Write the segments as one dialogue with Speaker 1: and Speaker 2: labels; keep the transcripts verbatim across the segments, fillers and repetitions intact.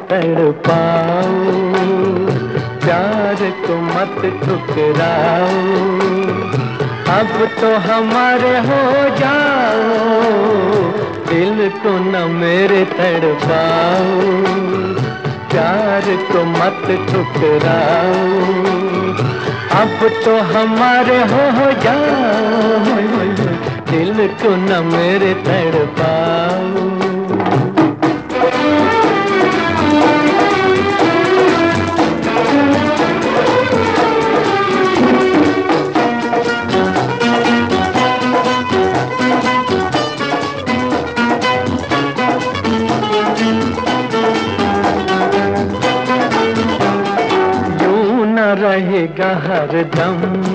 Speaker 1: तड़पाओ, प्यार को मत ठुकराओ, अब तो हमारे हो जाओ, दिल को न मेरे तड़पाओ, प्यार को मत ठुकराओ, अब तो हमारे हो जाओ, दिल को न मेरे तड़पाओ। रहेगा हरदम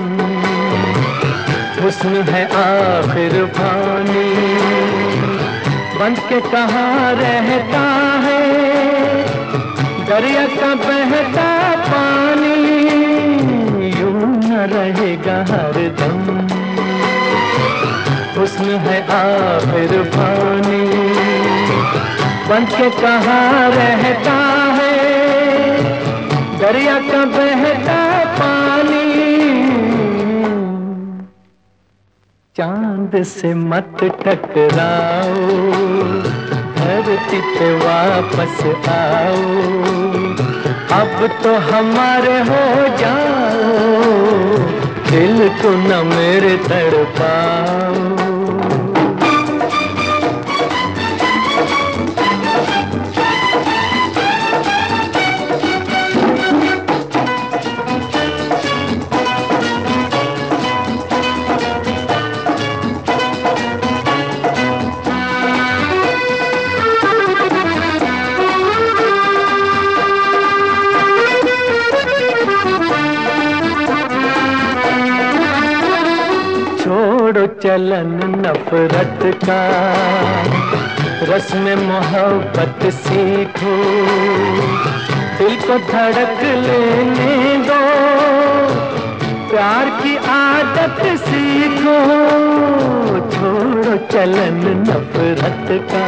Speaker 1: हुस्न है आखिर फानी, बंद के कहाँ रहता है दरिया का बहता पानी, यूं न रहेगा हरदम हुस्न है आखिर फानी, बंद के कहाँ रहता है दरिया का बहता पानी, चांद से मत टकराओ, धरती पे वापस आओ, अब तो हमारे हो जाओ, दिल को न मेरे तड़पाओ। छोड़ो चलन नफरत का, रस्म मोहब्बत सीखो, दिल को धड़क लेने दो, प्यार की आदत सीखो, छोड़ो चलन नफरत का,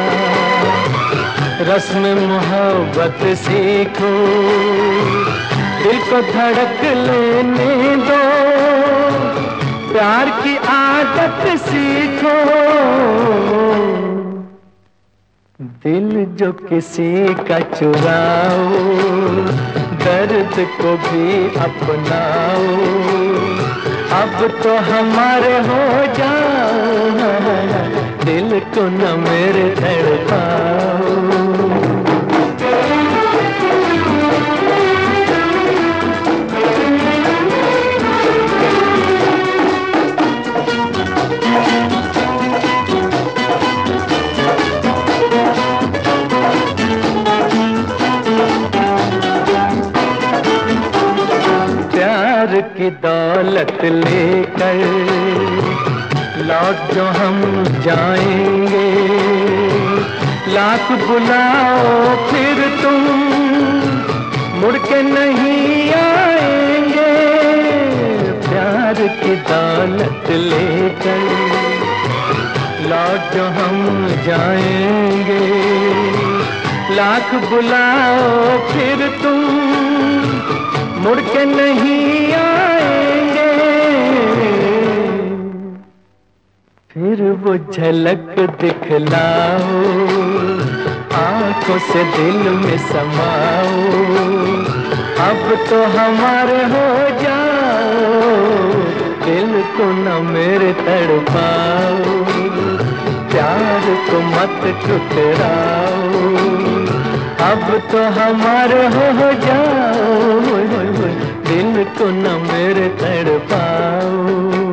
Speaker 1: रस्म मोहब्बत सीखो, दिल को धड़क लेने दो, प्यार की आदत सीखो, दिल जो किसी का चुराओ, दर्द को भी अपनाओ, अब तो हमारे हो जाओ, दिल को न मेरे तड़पाओ। प्यार की दौलत लेकर लौट जो हम जाएंगे, लाख बुलाओ फिर तुम मुड़ के नहीं आएंगे, प्यार की दौलत लेकर लौट जो हम जाएंगे, लाख बुलाओ फिर तुम मुड़ के नहीं आएंगे, फिर वो झलक दिखलाओ, आंखों से दिल में समाओ, अब तो हमारे हो जाओ, दिल को न मेरे तड़पाओ, प्यार को मत ठुकराओ, अब तो हमारे हो जाओ, दिल को न मेरे तड़पाओ।